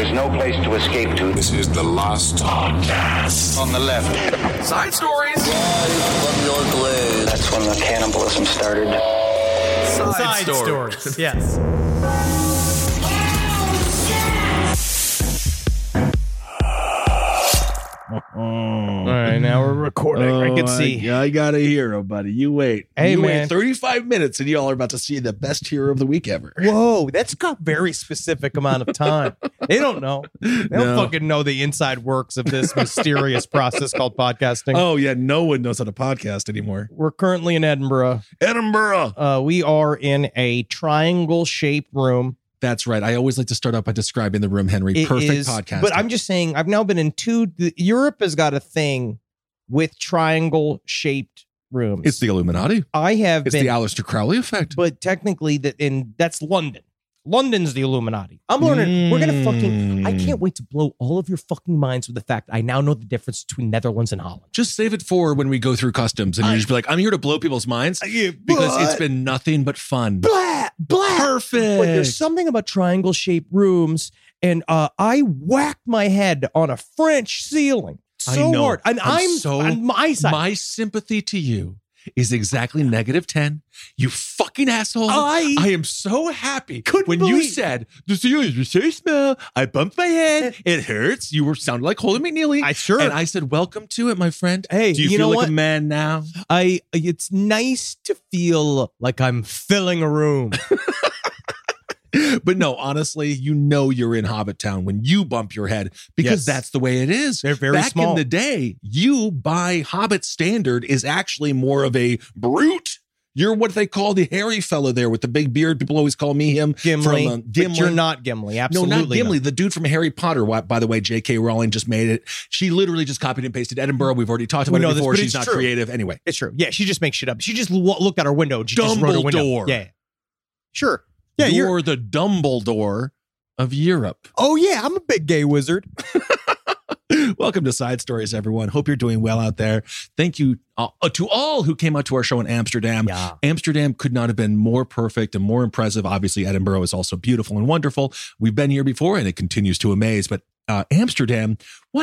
is no place to escape to. This is the last podcast. On the left. Side stories. From your glade. That's when the cannibalism started. Side stories. Yes. All right, now we're recording. I can see. I got a hero, buddy. You wait. Hey, you man. wait 35 minutes and y'all are about to see the best hero of the week ever. Whoa, that's got very specific amount of time. They don't know. They don't fucking know the inside works of this mysterious process called podcasting. Oh, yeah. No one knows how to podcast anymore. We're currently in Edinburgh. We are in a triangle-shaped room. That's right. I always like to start out by describing the room, Henry. Perfect podcast. But I'm just saying, I've now been in Europe has got a thing with triangle-shaped rooms. It's the Illuminati. It's the Aleister Crowley effect. But technically, that's London. London's the Illuminati. I'm learning. We're going to I can't wait to blow all of your fucking minds with the fact I now know the difference between Netherlands and Holland. Just save it for when we go through customs and you just be like, I'm here to blow people's minds because it's been nothing but fun. Blah. Perfect. But there's something about triangle-shaped rooms, and I whacked my head on a French ceiling so hard. And I'm on my side. My sympathy to you is exactly -10. You fucking asshole. I am so happy when you said, the ceiling is so small. I bumped my head. It hurts. You were sounding like Holden McNeely. And I said, welcome to it, my friend. Hey, do you feel like a man now? It's nice to feel like I'm filling a room. But no, honestly, you're in Hobbit Town when you bump your head because that's the way it is. They're very small. Back in the day, you, by Hobbit standard, is actually more of a brute. You're what they call the hairy fellow there with the big beard. People always call me him. Gimli. From, Gimli. But you're not Gimli. Absolutely No, not Gimli. The dude from Harry Potter. By the way, J.K. Rowling just made it. She literally just copied and pasted Edinburgh. We've already talked about it before. She's not creative. Anyway. It's true. Yeah, she just makes shit up. She just looked out her window. She just wrote a window. Dumbledore. Yeah. Sure. Yeah, you're the Dumbledore of Europe. Oh, yeah. I'm a big gay wizard. Welcome to Side Stories, everyone. Hope you're doing well out there. Thank you to all who came out to our show in Amsterdam. Yeah. Amsterdam could not have been more perfect and more impressive. Obviously, Edinburgh is also beautiful and wonderful. We've been here before, and it continues to amaze. But Amsterdam,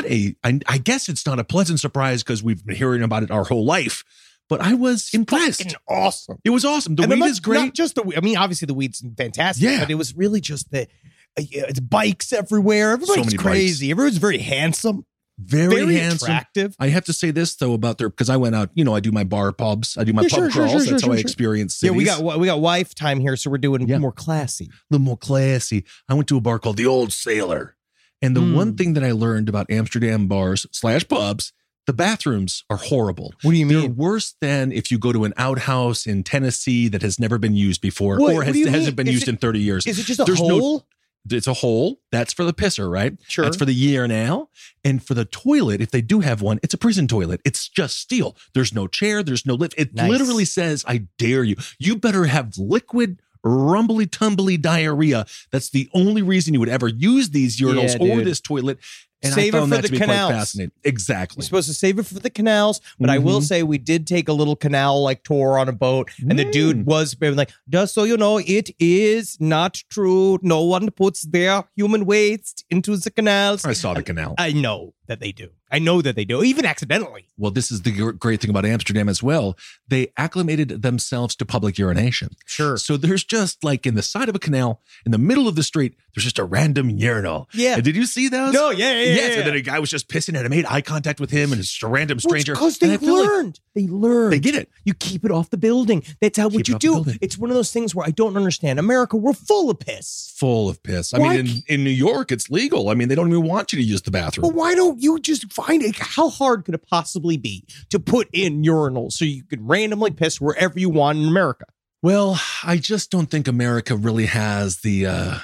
I guess it's not a pleasant surprise because we've been hearing about it our whole life. But I was impressed. Fucking awesome. It was awesome. The weed is great. Not just the weed. I mean, obviously the weed's fantastic. Yeah. But it was really just it's bikes everywhere. Everybody's crazy. Everyone's very handsome. Very handsome. Attractive. I have to say this though about because I went out, I do my bar pubs. I do my pub crawls. That's how I experience cities. Yeah, we got wife time here, so we're doing more classy. A little more classy. I went to a bar called the Old Sailor. And the one thing that I learned about Amsterdam bars / pubs, the bathrooms are horrible. What do you mean? They're worse than if you go to an outhouse in Tennessee that has never been used before or hasn't been used in 30 years. Is it just a hole? It's a hole. That's for the pisser, right? Sure. That's for the urinal. And for the toilet, if they do have one, it's a prison toilet. It's just steel. There's no chair. There's no lift. It literally says, I dare you. You better have liquid rumbly tumbly diarrhea. That's the only reason you would ever use these urinals or this toilet. And save I found it for that to the be canals. quite fascinating. Exactly. You're supposed to save it for the canals, but I will say we did take a little canal tour on a boat, and the dude was like, just so you know, it is not true. No one puts their human waste into the canals. I saw the canal. I know that they do. Even accidentally. Well, this is the great thing about Amsterdam as well. They acclimated themselves to public urination. Sure. So there's just in the side of a canal, in the middle of the street, there's just a random urinal. Yeah. And did you see those? No, yeah. So then a guy was just pissing and I made eye contact with him and it's just a random stranger. Because they learned. They learned. They get it. You keep it off the building. That's what you do. It's one of those things where I don't understand. America, we're full of piss. Full of piss. I mean, in New York, it's legal. I mean, they don't even want you to use the bathroom. But why don't you just find it? How hard could it possibly be to put in urinals so you could randomly piss wherever you want in America? Well, I just don't think America really has the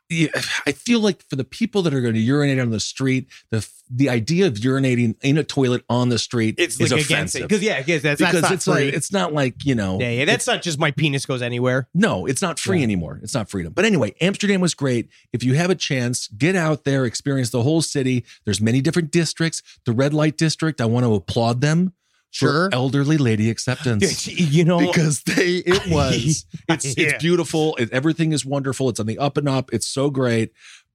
I feel like for the people that are going to urinate on the street, the idea of urinating in a toilet on the street is offensive. Because that's not free. It's not like, that's not just my penis goes anywhere. No, it's not free anymore. It's not freedom. But anyway, Amsterdam was great. If you have a chance, get out there, experience the whole city. There's many different districts. The red light district, I want to applaud them. Sure. For elderly lady acceptance. Because it's beautiful. Everything is wonderful. It's on the up and up. It's so great.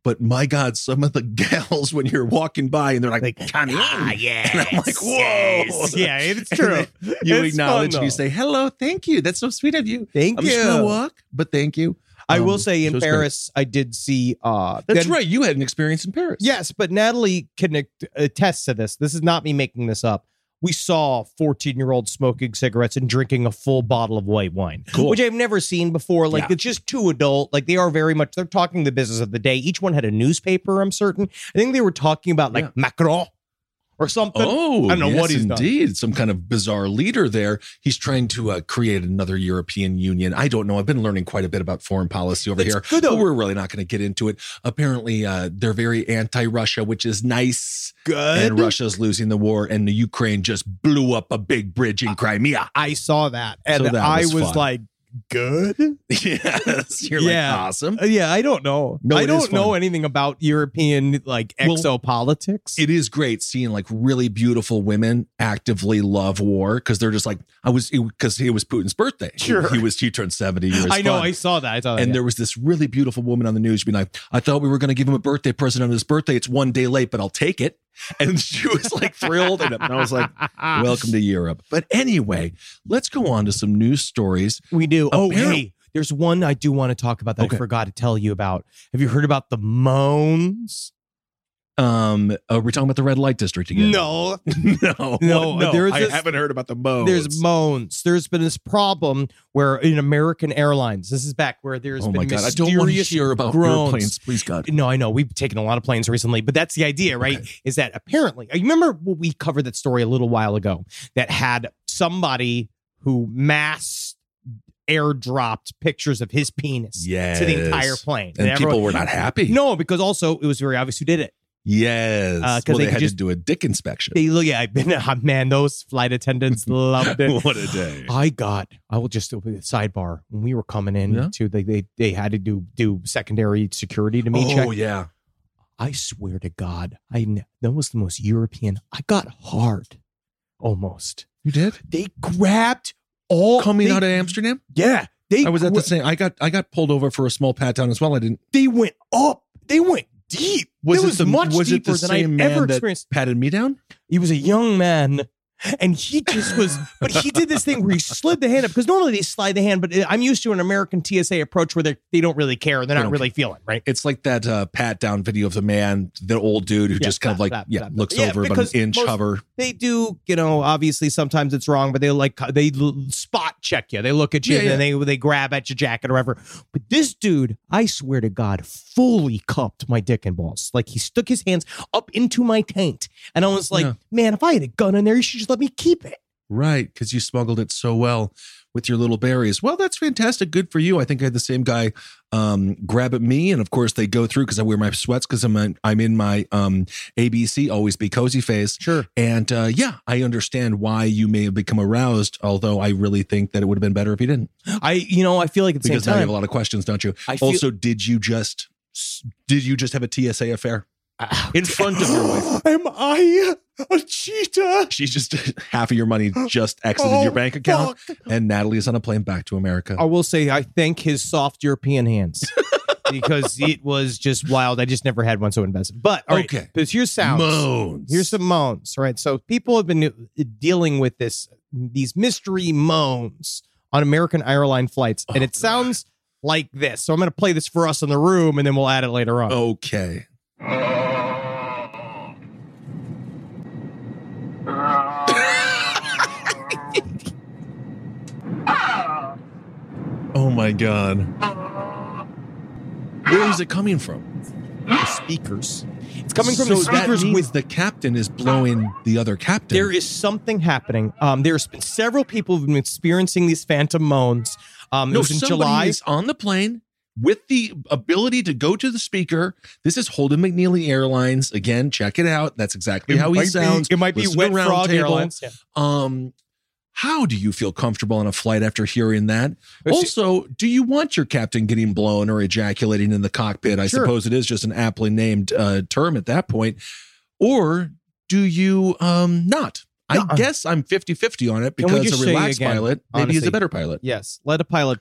But my God, some of the gals when you're walking by and they're like, come in. Yeah. And I'm like, whoa. Yeah, it's true. You It's acknowledge fun, and you though. say, hello, thank you. That's so sweet of you. Thank I'm just going you. to walk, but thank you. I will say in it was great. Paris, I did see. That's then- right. You had an experience in Paris. Yes, but Natalie can attest to this. This is not me making this up. We saw 14-year-olds smoking cigarettes and drinking a full bottle of white wine, Cool. which I've never seen before. Like, Yeah. it's just too adult. Like, they are very much, they're talking the business of the day. Each one had a newspaper, I'm certain. I think they were talking about, like, Yeah. Macron or something. Oh, I don't know yes, what he's done. indeed. Some kind of bizarre leader there. He's trying to create another European Union. I don't know. I've been learning quite a bit about foreign policy over That's here. good, though. But we're really not going to get into it. Apparently, they're very anti-Russia, which is nice. Good. And Russia's losing the war, and the Ukraine just blew up a big bridge in Crimea. I saw that. And So that I was was fun. like, good? Yes, you're Yeah. like awesome. Yeah, I don't know. No, I it is don't know fun. anything about European, like, Well, exopolitics. It is great seeing like really beautiful women actively love war because they're just like because it was Putin's birthday. Sure. He turned 70 years. I know. fun. I saw that. And there was this really beautiful woman on the news being like, I thought we were going to give him a birthday present on his birthday. It's one day late, but I'll take it. And she was like thrilled. And I was like, welcome to Europe. But anyway, let's go on to some news stories. We do. Oh, Apparently- hey, there's one I do want to talk about that Okay. I forgot to tell you about. Have you heard about the moans? We're talking about the red light district again. No. no. There's I this- haven't heard about the moans. There's moans. There's been this problem where in American Airlines, this is back where there's Oh been my God. I mysterious don't want to hear about groans. airplanes. Please, God. No, I know. We've taken a lot of planes recently, but that's the idea, right? Okay. Is that apparently, you remember what we covered that story a little while ago that had somebody who mass airdropped pictures of his penis to the entire plane. And everyone- people were not happy. No, because also it was very obvious who did it. Yes. 'cause Well, they they had just- to do a dick inspection. They look, yeah, man, those flight attendants loved it. What a day. I will just do a sidebar. When we were coming in Yeah? to, they had to do secondary security to me check. Oh, yeah. I swear to God, that was the most European. I got hard, almost. You did? They grabbed all Coming they- out of Amsterdam? Yeah, I was at the same. I got pulled over for a small pat down as well. I didn't. They went up. They went deep. Was it it was the much was it deeper the than same I've ever man that experienced. patted me down? He was a young man. And he just was, but he did this thing where he slid the hand up because normally they slide the hand, but I'm used to an American TSA approach where they don't really care. They're not don't really feeling, right? It's like that pat down video of the man, the old dude who just kind of like looks over about an because inch most- hover. They do, obviously sometimes it's wrong, but they spot check you. They look at you Yeah, and then they grab at your jacket or whatever. But this dude, I swear to God, fully cupped my dick and balls. Like he stuck his hands up into my taint. And I was like, Yeah. man, if I had a gun in there, you should just let me keep it. Right, because you smuggled it so well with your little berries. Well, that's fantastic. Good for you. I think I had the same guy grab at me, and of course they go through because I wear my sweats because I'm in my ABC Always Be Cozy phase. Sure. And I understand why you may have become aroused. Although I really think that it would have been better if you didn't, I feel like at the because same now you time, have a lot of questions, don't you? I feel- Also, did you just have a TSA affair in front of your wife? am I a cheater? She's just half of your money just exited your bank account, fuck. and Natalie is on a plane back to America. I will say I thank his soft European hands because it was just wild. I just never had one so invasive. But all right, Okay. because here's sounds. Moans. Here's some moans. Right. So people have been dealing with these mystery moans on American airline flights, and it sounds like this. So I'm going to play this for us in the room, and then we'll add it later on. Okay. Oh my God. Where is it coming from? The speakers. It's coming from so the speakers that means with the captain is blowing the other captain. There is something happening. There's been several people who've been experiencing these phantom moans. It was in somebody July. is on the plane with the ability to go to the speaker. This is Holden McNeely Airlines. Again, check it out. That's exactly how he sounds. It might be Listen Wet to Round Frog Table. Airlines. Yeah. How do you feel comfortable on a flight after hearing that? Also, do you want your captain getting blown or ejaculating in the cockpit? I Sure. suppose it is just an aptly named term at that point. Or do you not? I guess I'm 50-50 on it Can we because just a say relaxed again, pilot maybe is honestly, a better pilot. Yes. Let a pilot come.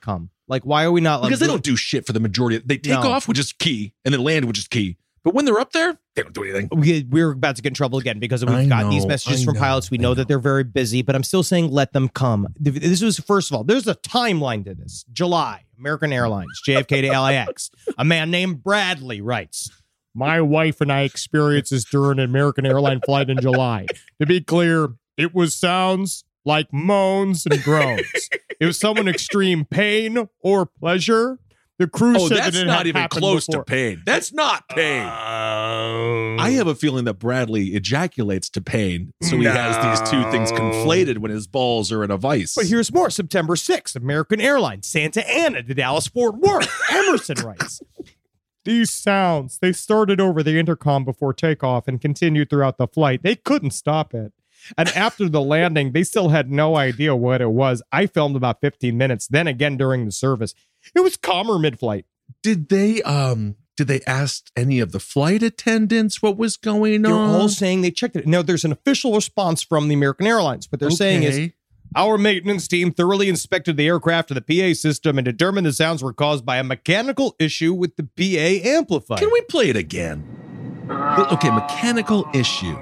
Like, why are we not? Because they don't do shit for the majority. They take off, which is key, and then land, which is key. But when they're up there, they don't do anything. We're about to get in trouble again because we've got these messages from pilots. We know that they're very busy, but I'm still saying let them come. This was, first of all, there's a timeline to this. July, American Airlines, JFK to LAX. A man named Bradley writes, my wife and I experienced this during an American airline flight in July. To be clear, it was sounds like moans and groans. It was some extreme pain or pleasure. The crew said that's that it not even close before. to pain. That's not pain. I have a feeling that Bradley ejaculates to pain, so he has these two things conflated when his balls are in a vice. But here's more. September 6th, American Airlines, Santa Ana to Dallas-Fort Worth. Emerson writes, these sounds, they started over the intercom before takeoff and continued throughout the flight. They couldn't stop it. And after the landing, they still had no idea what it was. I filmed about 15 minutes, then again during the service. It was calmer mid-flight. Did they ask any of the flight attendants what was going They're on? all saying they checked it. Now, there's an official response from the American Airlines. What they're saying is, our maintenance team thoroughly inspected the aircraft and the PA system and determined the sounds were caused by a mechanical issue with the PA amplifier. Can we play it again? Okay, mechanical issue.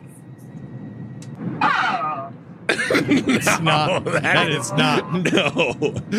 It's not. That is not. No.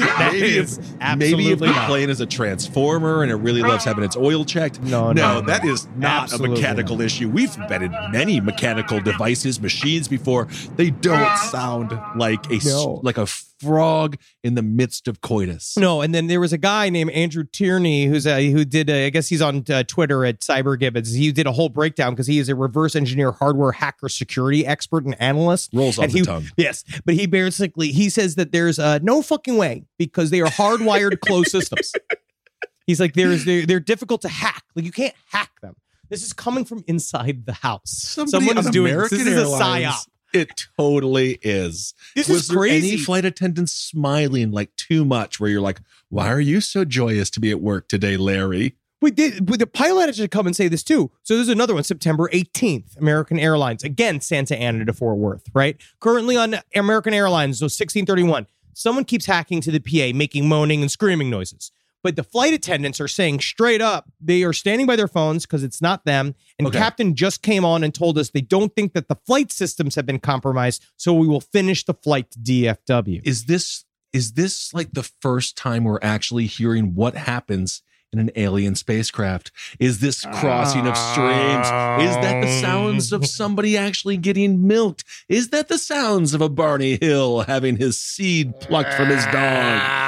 Maybe if the plane is a transformer and it really loves having its oil checked. No, that is not absolutely a mechanical issue. We've been in many mechanical devices, machines before. They don't sound like a frog in the midst of coitus. No, and then there was a guy named Andrew Tierney who did, I guess he's on Twitter at CyberGibbons. He did a whole breakdown because he is a reverse engineer, hardware hacker, security expert, and analyst. Rolls off the tongue. Yes, but he says that there's no fucking way because they are hardwired closed systems. He's like, they're difficult to hack. Like, you can't hack them. This is coming from inside the house. Someone is doing this. This is a psyop. It totally is. Was there crazy. Any flight attendants smiling like too much where you're like, why are you so joyous to be at work today, Larry? The pilot had to come and say this too. So there's another one, September 18th, American Airlines. Again, Santa Ana to Fort Worth, right? Currently on American Airlines, so 1631, someone keeps hacking to the PA, making moaning and screaming noises. But the flight attendants are saying straight up, they are standing by their phones because it's not them. And Captain just came on and told us they don't think that the flight systems have been compromised, so we will finish the flight to DFW. Is this like the first time we're actually hearing what happens in an alien spacecraft? Is this crossing of streams? Is that the sounds of somebody actually getting milked? Is that the sounds of a Barney Hill having his seed plucked from his dog?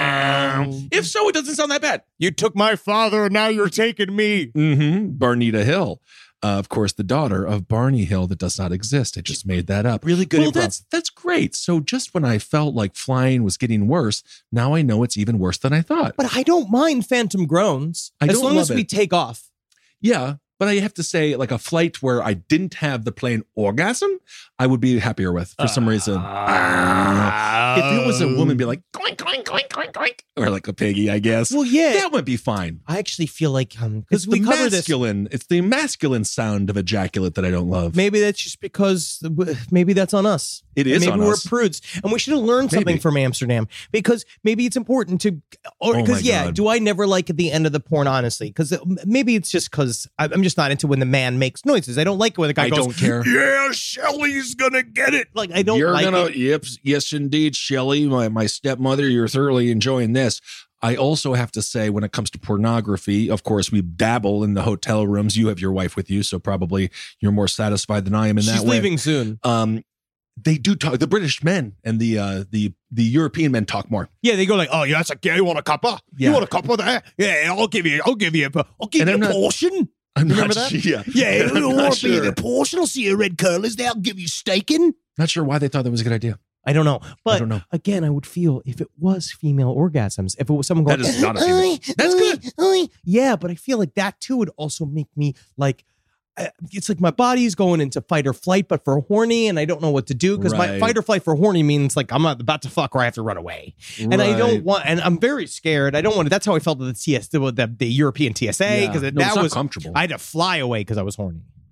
If so, it doesn't sound that bad. You took my father, and now you're taking me. Barnita Hill. Of course, the daughter of Barney Hill that does not exist. I just made that up. Really good. Well, that's great. So just when I felt like flying was getting worse, now I know it's even worse than I thought. But I don't mind phantom groans as long as we take off. Yeah, but I have to say, like a flight where I didn't have the plane orgasm, I would be happier with for some reason. If it was a woman, be like goink goink goink goink goink, or like a piggy, I guess. Well, yeah, that would be fine. I actually feel like because we cover this. It's the masculine sound of ejaculate that I don't love. Maybe that's just because maybe that's on us. It is on us. Maybe we're prudes, and we should have learned something from Amsterdam because maybe it's important to. Do I never like at the end of the porn? Honestly, because maybe it's just because I'm just not into when the man makes noises. I don't like it when the guy goes, don't care. Yeah, Shelly's gonna get it. Like I don't like it. Yep, yes, indeed, Shelly, my stepmother. You're thoroughly enjoying this. I also have to say, when it comes to pornography, of course, we dabble in the hotel rooms. You have your wife with you, so probably you're more satisfied than I am in that way. She's leaving soon. They do talk. The British men and the European men talk more. Yeah, they go like, "Oh, yeah, that's a you want a cuppa? Yeah. You want a cuppa there? Yeah, I'll give you a portion." I'm remember not that? sure. Yeah, I'm not sure. a portion. I'll see your red curlers there. I'll give you steaking. Not sure why they thought that was a good idea. I don't know. But again, I would feel if it was female orgasms, if it was someone going, that is not a female. That's good. Yeah, but I feel like that too would also make me like, it's like my body's going into fight or flight, but for horny, and I don't know what to do because my fight or flight for horny means like I'm about to fuck or I have to run away, and I don't want, and I'm very scared. I don't want to. That's how I felt with the European TSA because that was comfortable. I had to fly away because I was horny.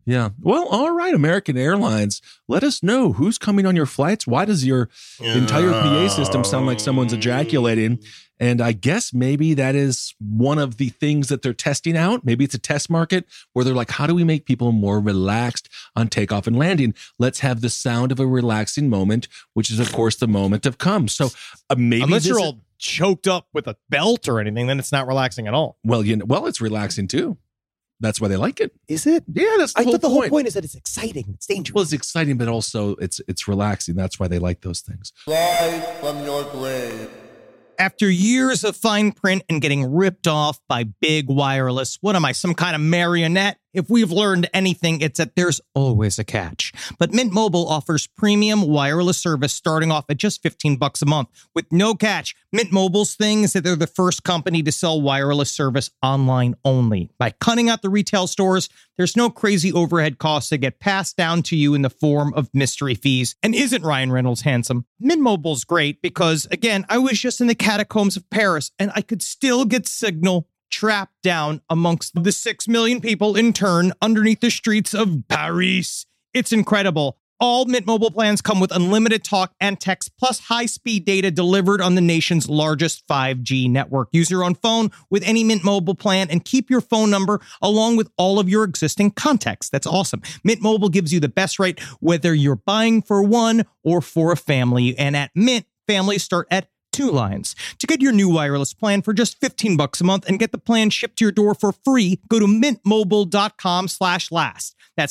Yeah. Well, all right, American Airlines, let us know who's coming on your flights. Why does your entire PA system sound like someone's ejaculating? And I guess maybe that is one of the things that they're testing out. Maybe it's a test market where they're like, how do we make people more relaxed on takeoff and landing? Let's have the sound of a relaxing moment, which is, of course, the moment of come. So maybe unless you're all choked up with a belt or anything, then it's not relaxing at all. Well, it's relaxing too. That's why they like it. Is it? Yeah, that's the whole thought the point. whole point is that it's exciting. It's dangerous. Well, it's exciting, but also it's relaxing. That's why they like those things. Live from your grave. After years of fine print and getting ripped off by big wireless, what am I, some kind of marionette? If we've learned anything, it's that there's always a catch. But Mint Mobile offers premium wireless service starting off at just $15 a month with no catch. Mint Mobile's thing is that they're the first company to sell wireless service online only. By cutting out the retail stores, there's no crazy overhead costs that get passed down to you in the form of mystery fees. And isn't Ryan Reynolds handsome? Mint Mobile's great because, again, I was just in the catacombs of Paris and I could still get signal trapped down amongst the 6 million people in turn underneath the streets of Paris. It's incredible. All Mint Mobile plans come with unlimited talk and text, plus high-speed data delivered on the nation's largest 5G network. Use your own phone with any Mint Mobile plan and keep your phone number along with all of your existing contacts. That's awesome. Mint Mobile gives you the best rate, whether you're buying for one or for a family. And at Mint, families start at 2 lines. To get your new wireless plan for just $15 a month and get the plan shipped to your door for free, go to mintmobile.com/last. That's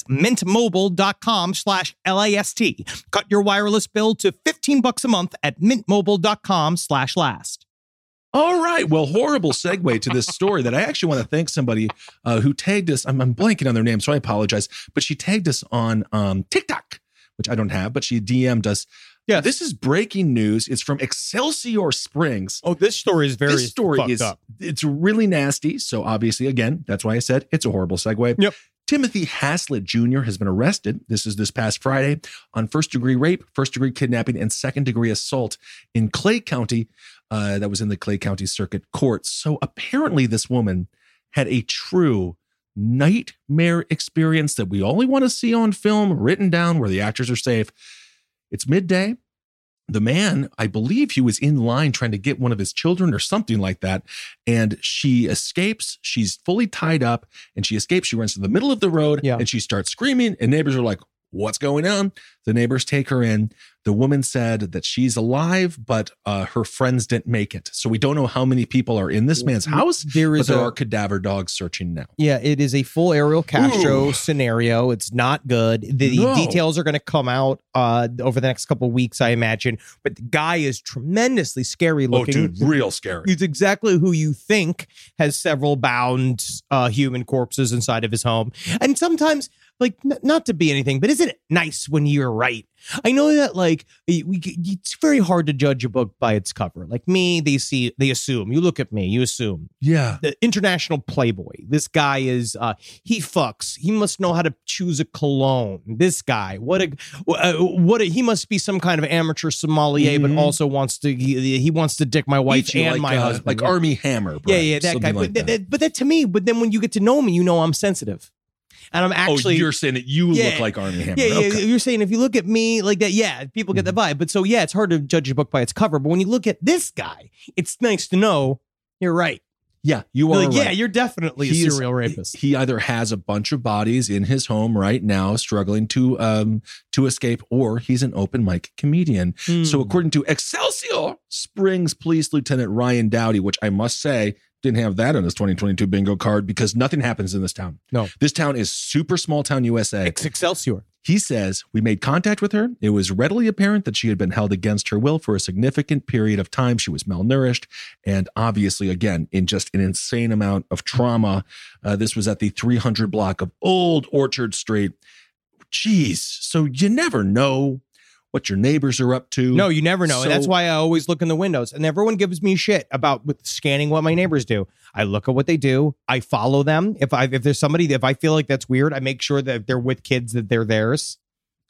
mintmobile.com/LAST. Cut your wireless bill to $15 a month at mintmobile.com/last. All right. Well, horrible segue to this story that I actually want to thank somebody who tagged us. I'm blanking on their name, so I apologize. But she tagged us on TikTok, which I don't have, but she DM'd us. Yeah, this is breaking news. It's from Excelsior Springs. Oh, this story is this story is up. It's really nasty. So obviously, again, that's why I said it's a horrible segue. Yep. Timothy Haslett Jr. has been arrested. This is this past Friday on first-degree rape, first-degree kidnapping, and second-degree assault in Clay County. That was in the Clay County Circuit Court. So apparently, this woman had a true nightmare experience that we only want to see on film, written down where the actors are safe. It's midday. The man, I believe he was in line trying to get one of his children or something like that. And she escapes. She's fully tied up and she escapes. She runs to the middle of the road and she starts screaming. And neighbors are like, what's going on? The neighbors take her in. The woman said that she's alive, but her friends didn't make it. So we don't know how many people are in this man's house, but there are cadaver dogs searching now. Yeah, it is a full Ariel Castro scenario. It's not good. The details are going to come out over the next couple of weeks, I imagine. But the guy is tremendously scary looking. Oh, dude, real scary. He's exactly who you think has several bound human corpses inside of his home. And sometimes, like, not to be anything, but isn't it nice when you're right? I know that, like, it's very hard to judge a book by its cover. Like me, they assume. You look at me, you assume. Yeah. The international playboy. This guy is, he fucks. He must know how to choose a cologne. This guy, he must be some kind of amateur sommelier, but also wants to, he wants to dick my wife and my husband. Like Army Hammer. Yeah, that guy. Like but that to me, but then when you get to know me, you know I'm sensitive. And I'm actually... Oh, you're saying that you look like Army Hammer. Yeah, okay. You're saying if you look at me like that, people get the vibe. But so, it's hard to judge a book by its cover. But when you look at this guy, it's nice to know you're right. Yeah, you are right. Yeah, you're definitely a serial rapist. He either has a bunch of bodies in his home right now struggling to escape, or he's an open mic comedian. So according to Excelsior Springs Police Lieutenant Ryan Dowdy, which I must say, didn't have that on his 2022 bingo card because nothing happens in this town. No. This town is super small town USA. It's Excelsior. He says, we made contact with her. It was readily apparent that she had been held against her will for a significant period of time. She was malnourished and obviously, again, in just an insane amount of trauma. This was at the 300 block of Old Orchard Street. Jeez. So you never know what your neighbors are up to. No, you never know. And that's why I always look in the windows. And everyone gives me shit about with scanning what my neighbors do. I look at what they do. I follow them. If there's somebody, if I feel like that's weird, I make sure that if they're with kids, that they're theirs.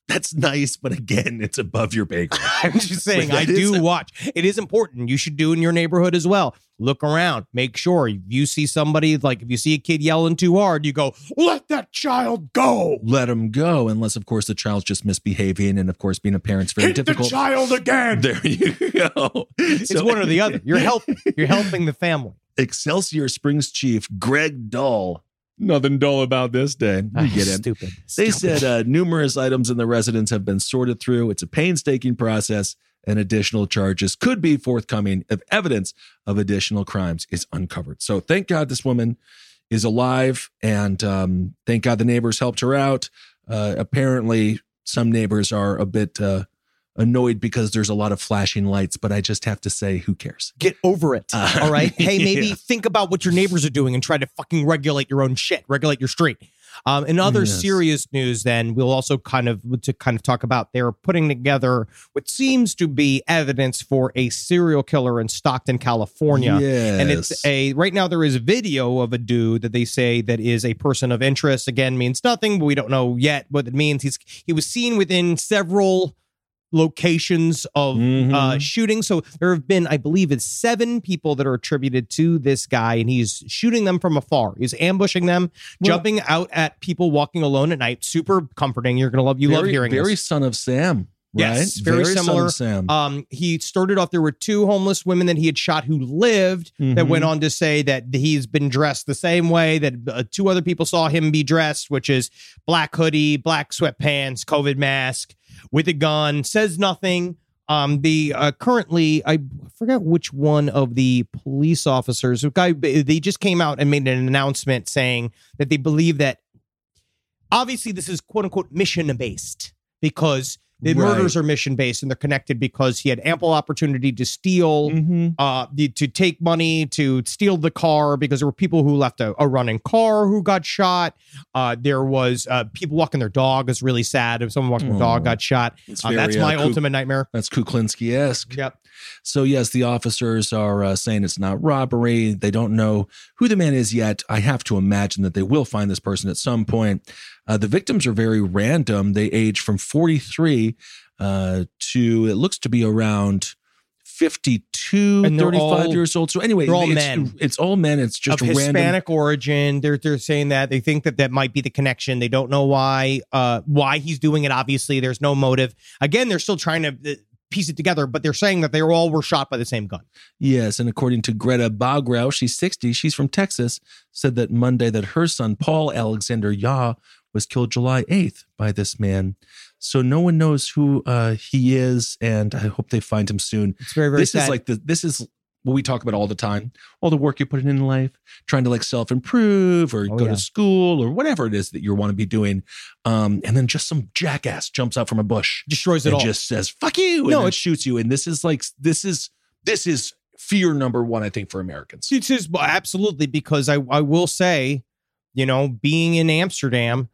that's nice, but again, it's above your pay grade. I'm just saying, I do watch. It is important. You should do in your neighborhood as well. Look around. Make sure if you see somebody, like if you see a kid yelling too hard, you go, let that child go. Let him go, unless, of course, the child's just misbehaving. And, of course, being a parent's very difficult. Hit the child again. There you go. It's one or the other. You're helping the family. Excelsior Springs Chief Greg Dull. Nothing dull about this day. You get it. Stupid. They said numerous items in the residence have been sorted through. It's a painstaking process, and additional charges could be forthcoming if evidence of additional crimes is uncovered. So thank God this woman is alive, and thank God the neighbors helped her out. Apparently, some neighbors are a bit annoyed because there's a lot of flashing lights, but I just have to say, who cares? Get over it. All right. Hey, maybe think about what your neighbors are doing and try to fucking regulate your own shit, regulate your street. In other serious news, then we'll also kind of talk about they're putting together what seems to be evidence for a serial killer in Stockton, California. Yes. And it's right now there is a video of a dude that they say that is a person of interest. Again, means nothing, but we don't know yet what it means. He was seen within several locations of shooting. So there have been, I believe it's 7 people that are attributed to this guy, and he's shooting them from afar. He's ambushing them, jumping out at people walking alone at night. Super comforting. You're going to love hearing this. Very Son of Sam. Right? Yes, very similar. Son of Sam. He started off, there were 2 homeless women that he had shot who lived that went on to say that he's been dressed the same way that 2 other people saw him be dressed, which is black hoodie, black sweatpants, COVID mask, with a gun, says nothing. Currently, I forget which one of the police officers, they just came out and made an announcement saying that they believe that obviously this is quote unquote mission based because the murders are mission based and they're connected because he had ample opportunity to steal, to take money, to steal the car because there were people who left a running car who got shot. There was people walking their dog. Is really sad if someone walking their dog got shot. That's my ultimate nightmare. That's Kuklinski-esque. Yep. So yes, the officers are saying it's not robbery. They don't know who the man is yet. I have to imagine that they will find this person at some point. The victims are very random. They age from 43 to, it looks to be around 52, and 35 years old. So anyway, they're all men. It's all men. It's just of random. Hispanic origin. They're saying that they think that might be the connection. They don't know why he's doing it. Obviously, there's no motive. Again, they're still trying to piece it together, but they're saying that they all were shot by the same gun. Yes, and according to Greta Bagrau, she's 60, she's from Texas, said that Monday that her son, Paul Alexander Yaw, was killed July 8th by this man. So no one knows who he is, and I hope they find him soon. It's very, very sad. This is what we talk about all the time. All the work you put in life, trying to self-improve or go to school or whatever it is that you want to be doing. And then just some jackass jumps out from a bush. Destroys it all. And just says, fuck you. And it shoots you. And this is fear number 1, I think, for Americans. It is absolutely, because I will say, being in Amsterdam,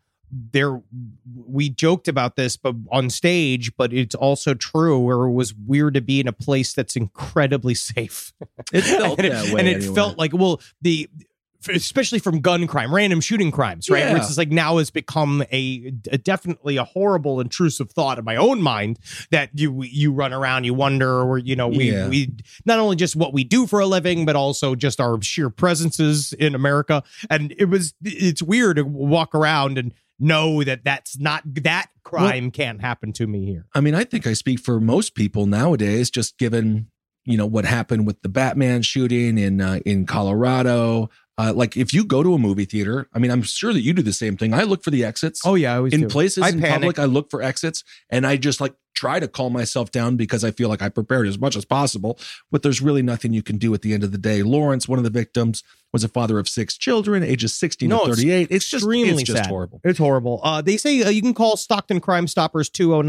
we joked about this but on stage, but it's also true where it was weird to be in a place that's incredibly safe. It felt that way. And it felt like, especially from gun crime, random shooting crimes, right? Yeah. Where it's now has become a definitely a horrible, intrusive thought in my own mind that you run around, you wonder, or we not only just what we do for a living, but also just our sheer presences in America. And it's weird to walk around and know that crime can't happen to me here. I mean, I think I speak for most people nowadays, just given, what happened with the Batman shooting in Colorado. If you go to a movie theater, I mean, I'm sure that you do the same thing. I look for the exits. Oh yeah, I always in do. Places in panic. public. I look for exits, and I just try to calm myself down because I feel like I prepared as much as possible. But there's really nothing you can do at the end of the day. Lawrence, one of the victims, was a father of 6 children, ages 16 to 38. It's extremely just sad. horrible. It's horrible. They say you can call Stockton Crime Stoppers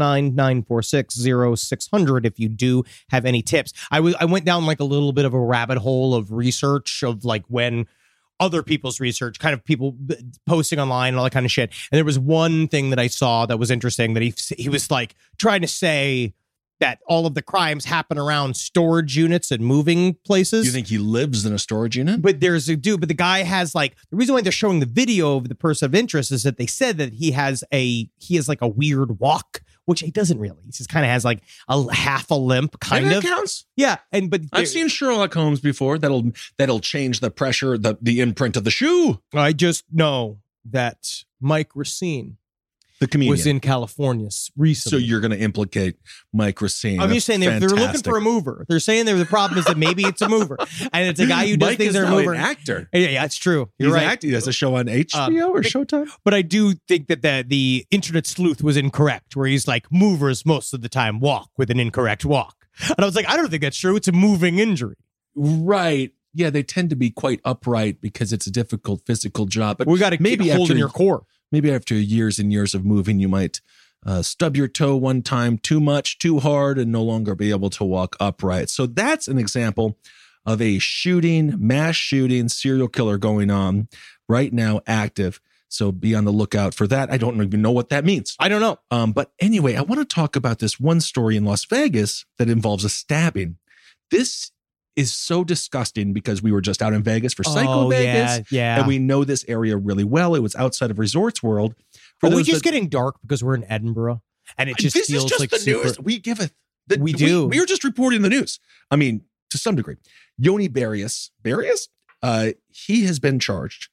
209-946-0600 if you do have any tips. I went down a little bit of a rabbit hole of research of when other people's research, kind of people posting online and all that kind of shit. And there was one thing that I saw that was interesting, that he was trying to say that all of the crimes happen around storage units and moving places. You think he lives in a storage unit? But there's a dude, but the guy has the reason why they're showing the video of the person of interest is that they said that he has a weird walk which he doesn't really. He just kind of has like a half a limp, kind And of. that counts. Yeah, but I've seen Sherlock Holmes before. That'll change the pressure, the imprint of the shoe. I just know that Mike Racine The comedian was in California recently. So you're going to implicate Mike Racine. I'm just saying they're looking Fantastic. for a mover. They're saying the problem is that maybe it's a mover, and it's a guy who does Mike things is that are a now mover. an actor. Yeah, it's true. You're He's right. acting. He has a show on HBO or Showtime. But I do think that the internet sleuth was incorrect, where he's like, movers most of the time walk with an incorrect walk. And I was like, I don't think that's true. It's a moving injury. Right. Yeah, they tend to be quite upright because it's a difficult physical job. But We got to maybe keep holding after- your core. maybe after years and years of moving, you might stub your toe one time too much, too hard, and no longer be able to walk upright. So that's an example of a mass shooting serial killer going on right now, active. So be on the lookout for that. I don't even know what that means. I don't know. But anyway, I want to talk about this one story in Las Vegas that involves a stabbing. This is so disgusting because we were just out in Vegas for Psycho Vegas. Yeah. And we know this area really well. It was outside of Resorts World. Are we just getting dark because we're in Edinburgh? And it just this feels is just like the super... news. We give it. We do. We are just reporting the news. I mean, to some degree. Yoni Barrios, he has been charged.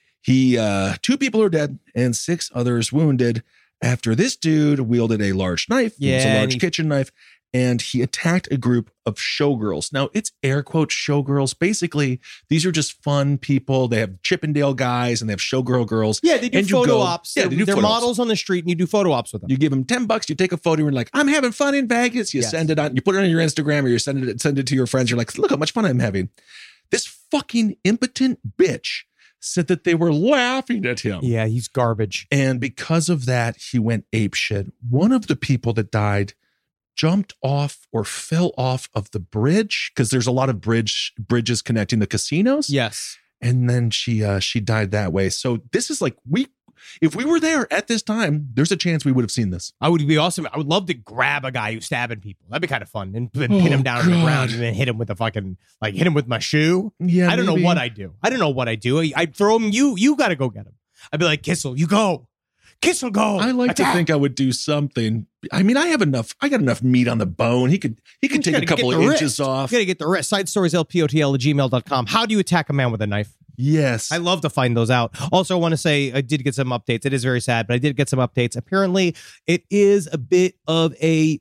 2 people are dead and 6 others wounded after this dude wielded a large knife. It was a large kitchen knife. And he attacked a group of showgirls. Now, it's air quote showgirls. Basically, these are just fun people. They have Chippendale guys and they have showgirl girls. Yeah, they do And you photo go- ops. Yeah, they do They're photo ops. models on the street and you do photo ops with them. You give them $10, you take a photo, and you're like, I'm having fun in Vegas. You Yes. send it on, you put it on your Instagram or you send it to your friends. You're like, look how much fun I'm having. This fucking impotent bitch said that they were laughing at him. Yeah, he's garbage. And because of that, he went apeshit. One of the people that died jumped off or fell off of the bridge because there's a lot of bridges connecting the casinos. Yes. And then she died that way. So this is like if we were there at this time, there's a chance we would have seen this. I would be awesome. I would love to grab a guy who's stabbing people. That'd be kind of fun. And pin him down on the ground and then hit him with hit him with my shoe. Yeah, I don't maybe. know what I do. I'd throw him. You got to go get him. I'd be like, Kissel, you go. Kissel, go. I like Attack. to think I would do something. I mean, I got enough meat on the bone. He could take a couple of inches off. You got to get the wrist. Side stories, lpotl@gmail.com. How do you attack a man with a knife? Yes. I love to find those out. Also, I want to say I did get some updates. It is very sad, but I did get some updates. Apparently, it is a bit of a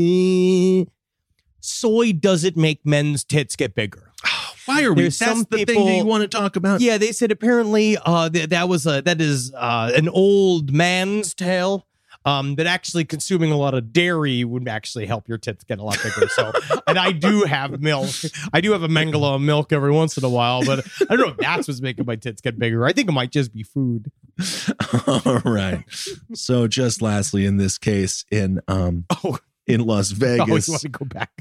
soy doesn't make men's tits get bigger. Why are we? There's That's some the thing people- that you want to talk about. Yeah, they said apparently that is an old man's tale. That actually consuming a lot of dairy would actually help your tits get a lot bigger. So, and I do have milk. I do have a mangala of milk every once in a while, but I don't know if that's what's making my tits get bigger. I think it might just be food. All right. So just lastly, in this case, in Las I always Vegas, want to go back.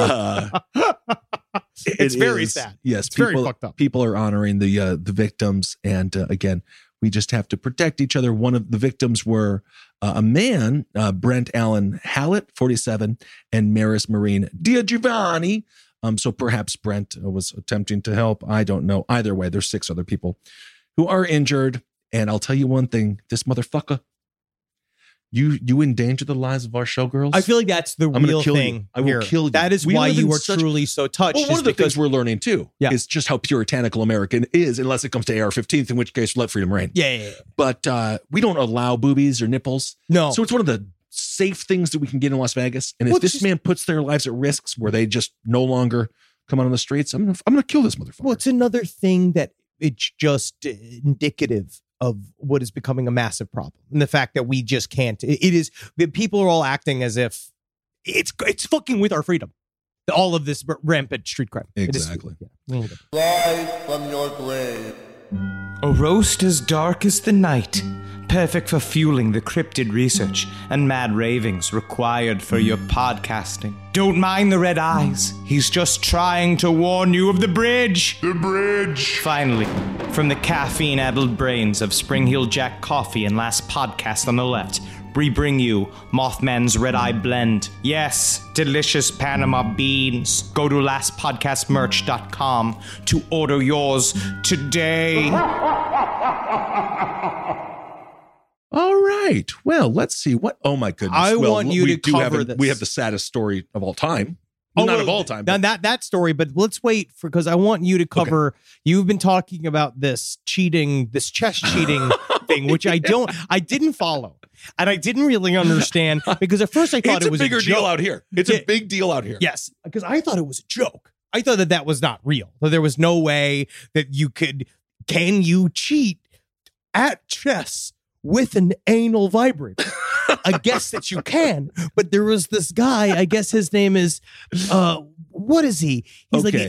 it's very sad. Yes, It's very fucked up. People are honoring the victims, and again, we just have to protect each other. One of the victims were a man, Brent Allen Hallett, 47, and Maris Marine Diagiovanni. So perhaps Brent was attempting to help. I don't know. Either way, there's 6 other people who are injured. And I'll tell you one thing: this motherfucker, you endanger the lives of our showgirls. I feel like that's the I'm gonna real kill you. thing. I will here. kill you. That is We why live in you are such- truly so touched. Well, one is of the because things we're learning too Yeah. is just how puritanical American is, unless it comes to AR-15, in which case let freedom reign. yeah. But we don't allow boobies or nipples. No. So it's one of the safe things that we can get in Las Vegas. And if Well, this just- man puts their lives at risks where they just no longer come out on the streets, I'm gonna kill this motherfucker. Well, it's another thing that it's just indicative of what is becoming a massive problem. And the fact that we just can't, it is, that people are all acting as if it's fucking with our freedom. All of this rampant street crime. It is- Exactly. yeah. Live from your grave. A roast as dark as the night, perfect for fueling the cryptid research and mad ravings required for your podcasting. Don't mind the red eyes, he's just trying to warn you of the bridge. The bridge. Finally, from the caffeine-addled brains of Spring Hill Jack Coffee and Last Podcast on the left, we bring you Mothman's Red Eye Blend. Yes, delicious Panama beans. Go to lastpodcastmerch.com to order yours today. All right. right. Well, let's see what. Oh my goodness! I want you to cover this. We have the saddest story of all time. Well, not of all time. But that story, but let's wait because I want you to cover. Okay. You've been talking about this chess cheating thing, which I didn't follow. And I didn't really understand because at first I thought it was a bigger deal out here. It's a big deal out here. Yes, because I thought it was a joke. I thought that was not real. That there was no way that you could. Can you cheat at chess with an anal vibrator? I guess that you can, but there was this guy. I guess his name is what is he? He's like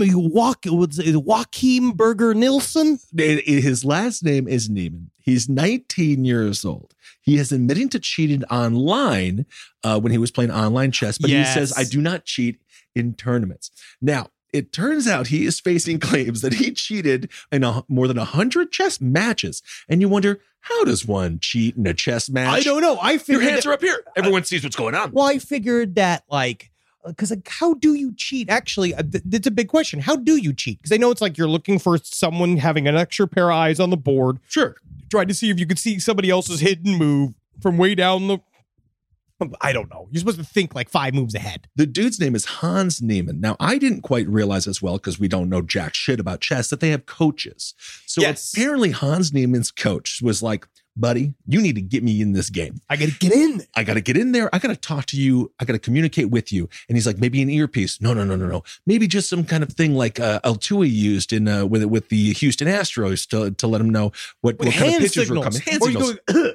Joachim Berger Nilsson. His last name is Neiman. He's 19 years old. He is admitting to cheating online when he was playing online chess, but he says, I do not cheat in tournaments. Now, it turns out he is facing claims that he cheated in more than 100 chess matches. And you wonder, how does one cheat in a chess match? I don't know. I figured your hands are up here. Everyone sees what's going on. Well, I figured that because how do you cheat? Actually, it's a big question. How do you cheat? Because I know it's like you're looking for someone having an extra pair of eyes on the board. Sure. Trying to see if you could see somebody else's hidden move from way down the... I don't know. You're supposed to think like 5 moves ahead. The dude's name is Hans Niemann. Now, I didn't quite realize as well, because we don't know jack shit about chess, that they have coaches. So apparently Hans Niemann's coach was like, buddy, you need to get me in this game. I got to get in. I got to get in there. I got to talk to you. I got to communicate with you. And he's like, maybe an earpiece. No. Maybe just some kind of thing like Altuve used in with the Houston Astros to let him know what kind of pitches were coming. Hand signals.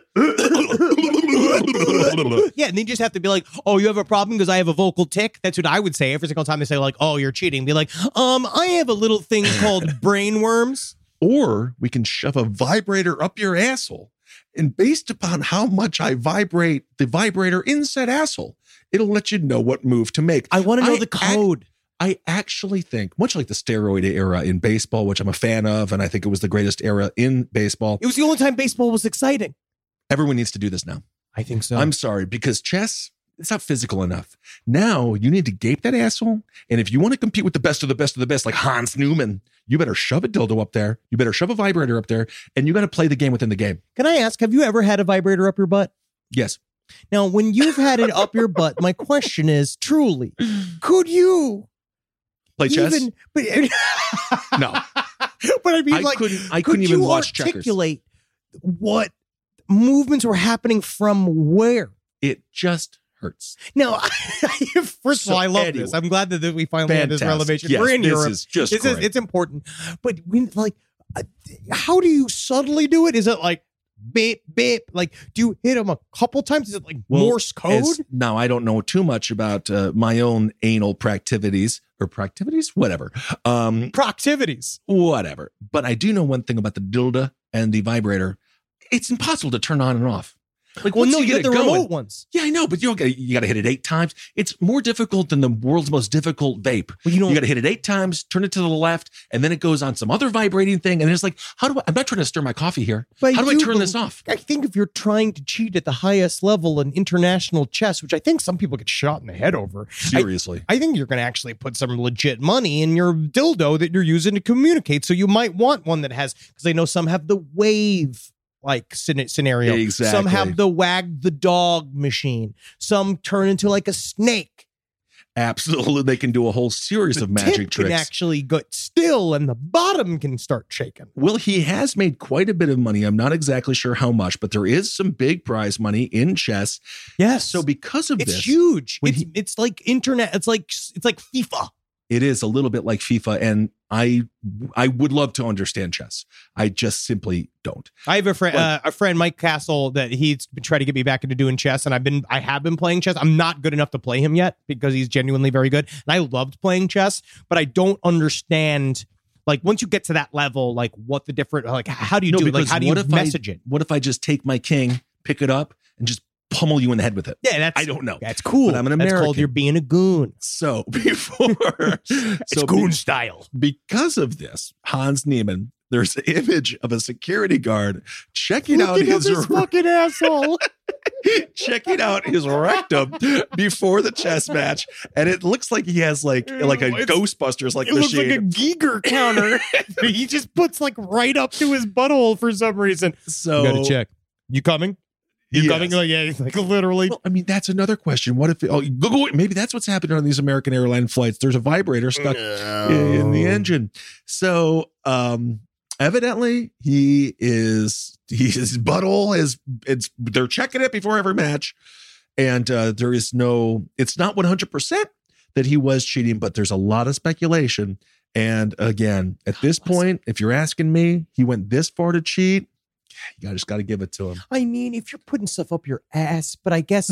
Yeah, and they just have to be like, oh, you have a problem because I have a vocal tick? That's what I would say every single time they say like, oh, you're cheating. Be like, I have a little thing called brain worms. Or we can shove a vibrator up your asshole. And based upon how much I vibrate the vibrator in said asshole, it'll let you know what move to make. I want to know the code. I actually think, much like the steroid era in baseball, which I'm a fan of, and I think it was the greatest era in baseball. It was the only time baseball was exciting. Everyone needs to do this now. I think so. I'm sorry, because chess, it's not physical enough. Now you need to gape that asshole. And if you want to compete with the best of the best of the best, like Hans Niemann, you better shove a dildo up there. You better shove a vibrator up there. And you got to play the game within the game. Can I ask, have you ever had a vibrator up your butt? Yes. Now, when you've had it up your butt, my question is, truly, could you play chess? No. But I mean, I couldn't even watch checkers. Articulate what movements were happening from where? It just hurts. No, first of all, I love this. I'm glad that we finally had this revelation. Yes, we're in Europe. Is just it's important. But how do you subtly do it? Is it like beep, beep? Like, do you hit them a couple times? Is it like Morse code? Now, I don't know too much about my own anal proctivities. Whatever. Proctivities. Whatever. But I do know one thing about the dildo and the vibrator. It's impossible to turn on and off. Like, well, no, you get the remote ones. Yeah, I know, but you got to hit it 8 times. It's more difficult than the world's most difficult vape. Well, you got to hit it 8 times, turn it to the left, and then it goes on some other vibrating thing. And it's like, I'm not trying to stir my coffee here. How do I turn this off? I think if you're trying to cheat at the highest level in international chess, which I think some people get shot in the head over. Seriously. I think you're going to actually put some legit money in your dildo that you're using to communicate. So you might want one that has, because I know some have the wave scenario. Exactly. Some have the wag the dog machine. Some turn into like a snake. Absolutely. They can do a whole series of magic tricks. Can actually get still and the bottom can start shaking. Well, he has made quite a bit of money. I'm not exactly sure how much, but there is some big prize money in chess. Yes. So because of this, it's huge. It's like internet. It's like FIFA. It is a little bit like FIFA, and I would love to understand chess. I just simply don't. I have a friend, Mike Castle, that he's been trying to get me back into doing chess, and I have been playing chess. I'm not good enough to play him yet because he's genuinely very good, and I loved playing chess, but I don't understand. Like, once you get to that level, like what the different, like how do you do it? Like, how do you message it? What if I just take my king, pick it up, and just pummel you in the head with it? Yeah, I don't know. That's cool. But I'm an American. That's called you're being a goon. So before it's goon style. Because of this, Hans Niemann, there's an image of a security guard checking out his fucking asshole. Checking out his rectum before the chess match, and it looks like he has like a Ghostbusters machine. Looks like a Geiger counter. He just puts like right up to his butthole for some reason. So you gotta check. You coming? You're Yes. coming like, yeah, like literally. Well, I mean, that's another question. What if maybe that's what's happening on these American airline flights? There's a vibrator stuck in the engine. So evidently his butthole they're checking it before every match. And it's not 100% that he was cheating, but there's a lot of speculation. And again, at this point, if you're asking me, he went this far to cheat. You just got to give it to him. I mean, if you're putting stuff up your ass, but I guess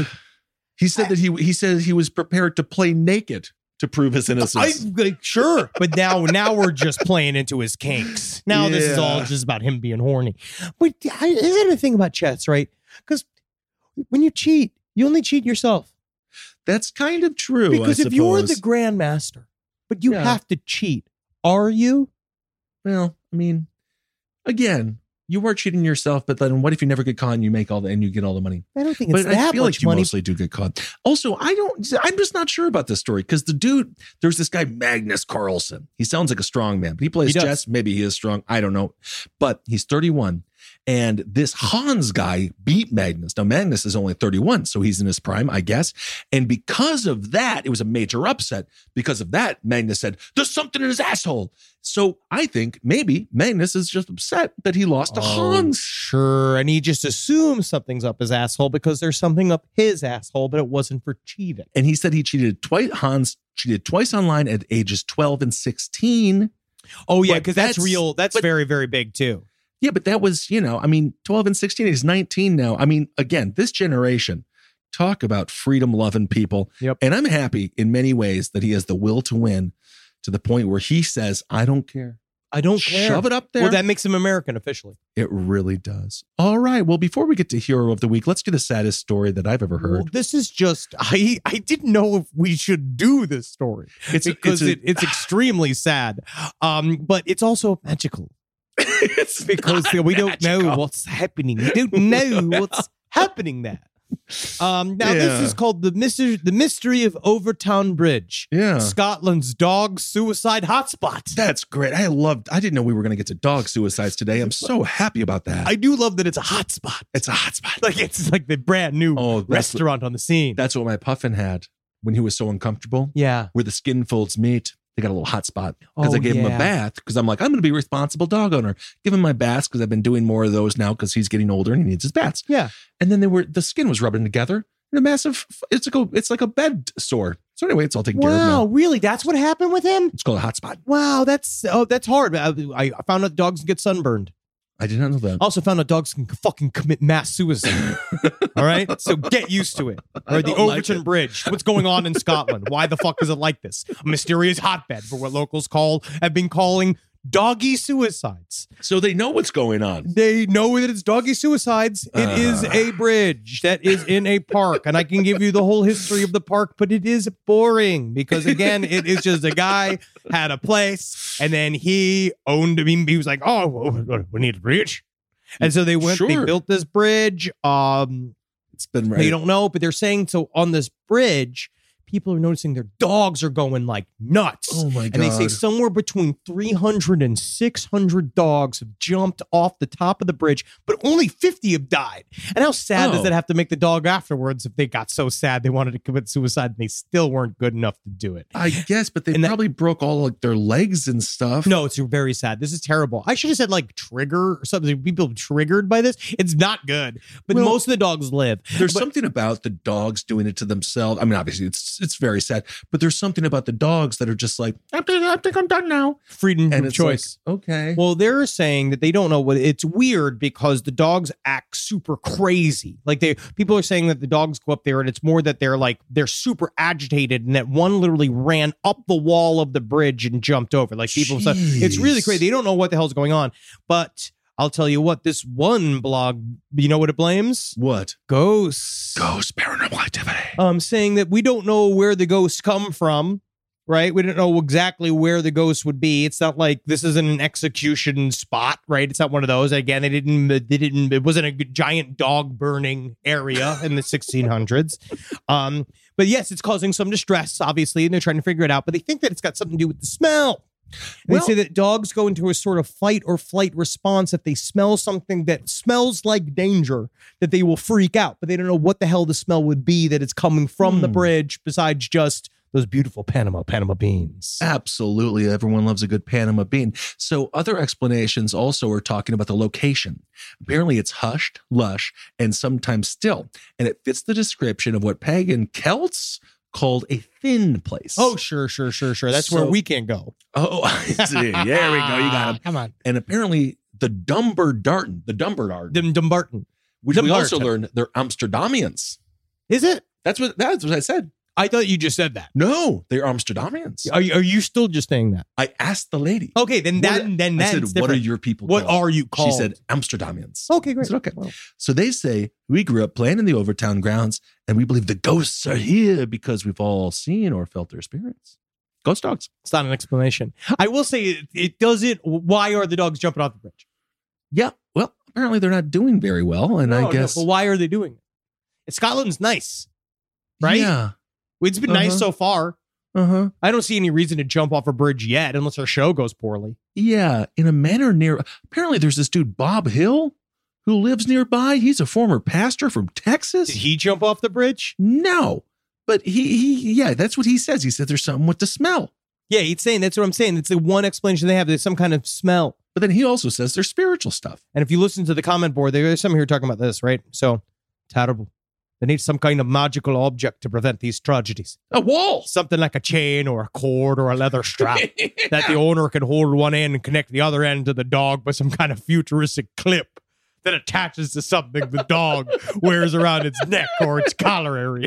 He said that he said he was prepared to play naked to prove his innocence. Sure, but now we're just playing into his kinks. Now this is all just about him being horny. But isn't the thing about chess, right? Because when you cheat, you only cheat yourself. That's kind of true. Because if you're the grandmaster, but you have to cheat, are you? Well, I mean, again, you are cheating yourself, but then what if you never get caught and you make and you get all the money? I don't think it's but that I feel much like you money. mostly do get caught. Also, I'm just not sure about this story because the dude, there's this guy, Magnus Carlsen. He sounds like a strong man, but he plays chess. Maybe he is strong. I don't know. But he's 31. And this Hans guy beat Magnus. Now, Magnus is only 31, so he's in his prime, I guess. And because of that, it was a major upset. Because of that, Magnus said, there's something in his asshole. So I think maybe Magnus is just upset that he lost to Hans. Sure. And he just assumes something's up his asshole because there's something up his asshole, but it wasn't for cheating. And he said he cheated twice. Hans cheated twice online at ages 12 and 16. Oh, yeah, because that's real. That's very, very big, too. Yeah, but that was, 12 and 16. He's 19 now. I mean, again, this generation, talk about freedom-loving people. Yep. And I'm happy in many ways that he has the will to win to the point where he says, I don't care. I don't care. Shove it up there. Well, that makes him American officially. It really does. All right. Well, before we get to Hero of the Week, let's do the saddest story that I've ever heard. Well, this is just, I didn't know if we should do this story it's extremely sad. But it's also magical. It's because we don't know what's happening. We don't know what's happening there. This is called the mystery of Overtown Bridge. Yeah. Scotland's dog suicide hotspot. That's great. I didn't know we were going to get to dog suicides today. I'm so happy about that. I do love that it's a hotspot. It's a hotspot. Like it's like the brand new restaurant on the scene. That's what my puffin had when he was so uncomfortable. Yeah. Where the skin folds meet. They got a little hot spot because I gave him a bath because I'm like, I'm going to be a responsible dog owner. Give him my baths because I've been doing more of those now because he's getting older and he needs his baths. Yeah. And then the skin was rubbing together in a massive, it's like a bed sore. So anyway, it's all taken care of now. Wow, really? That's what happened with him? It's called a hot spot. Wow, that's hard. I found out dogs can get sunburned. I did not know that. I also found out dogs can fucking commit mass suicide. All right? So get used to it. Or the Overtown Bridge. What's going on in Scotland? Why the fuck is it like this? A mysterious hotbed for what locals have been calling doggy suicides. So they know what's going on. They know that it's doggy suicides. It is a bridge that is in a park. And I can give you the whole history of the park, but it is boring because, again, it is just a guy had a place and then he owned it. He was like, oh, we need a bridge. And so they they built this bridge. It's been right. They don't know, but they're saying so on this bridge, people are noticing their dogs are going like nuts. Oh my God. And they say somewhere between 300 and 600 dogs have jumped off the top of the bridge, but only 50 have died. And how sad does that have to make the dog afterwards if they got so sad they wanted to commit suicide and they still weren't good enough to do it? I guess, but they probably broke all like their legs and stuff. No, it's very sad. This is terrible. I should have said like trigger or something. People triggered by this. It's not good. But most of the dogs live. There's something about the dogs doing it to themselves. I mean, obviously it's very sad, but there's something about the dogs that are just like, I think I'm done now. Freedom of choice. Like, okay. Well, they're saying that they don't know what it's weird because the dogs act super crazy. Like people are saying that the dogs go up there and it's more that they're super agitated and that one literally ran up the wall of the bridge and jumped over. Like people said, it's really crazy. They don't know what the hell's going on, but I'll tell you what, this one blog, you know what it blames? What? Ghosts. Paranormal activity. Saying that we don't know where the ghosts come from, right? We don't know exactly where the ghosts would be. It's not like this isn't an execution spot, right? It's not one of those. Again, it wasn't a giant dog burning area in the 1600s. But yes, it's causing some distress, obviously, and they're trying to figure it out. But they think that it's got something to do with the smell. They say that dogs go into a sort of fight or flight response if they smell something that smells like danger, that they will freak out, but they don't know what the hell the smell would be, that it's coming from the bridge besides just those beautiful Panama beans. Absolutely. Everyone loves a good Panama bean. So other explanations also are talking about the location. Apparently it's hushed, lush, and sometimes still. And it fits the description of what pagan Celts called a thin place. Oh, sure. That's where we can't go. Oh, I see. There we go. You got him. Come on. And apparently the Dumbarton, which we also learned they're Amsterdamians. Is it? That's what I said. I thought you just said that. No, they're Amsterdamians. Are you still just saying that? I asked the lady. Okay, then I said, that's what are different. your people What called? are you called? She said, Amsterdamians. Okay, great. I said, okay. Well. So they say, we grew up playing in the Overtown grounds, and we believe the ghosts are here because we've all seen or felt their spirits. Ghost dogs. It's not an explanation. I will say it doesn't. Why are the dogs jumping off the bridge? Yeah, well, apparently they're not doing very well, and I guess... but why are they doing it? Scotland's nice, right? Yeah. It's been nice so far. Uh-huh. I don't see any reason to jump off a bridge yet, unless our show goes poorly. Yeah, in a manor near... Apparently there's this dude, Bob Hill, who lives nearby. He's a former pastor from Texas. Did he jump off the bridge? No, but yeah, that's what he says. He said there's something with the smell. Yeah, he's saying, that's what I'm saying. It's the one explanation they have. There's some kind of smell. But then he also says there's spiritual stuff. And if you listen to the comment board, there's some here talking about this, right? So, terrible. They need some kind of magical object to prevent these tragedies. A wall. Something like a chain or a cord or a leather strap that the owner can hold one end and connect the other end to the dog by some kind of futuristic clip that attaches to something the dog wears around its neck or its collar area.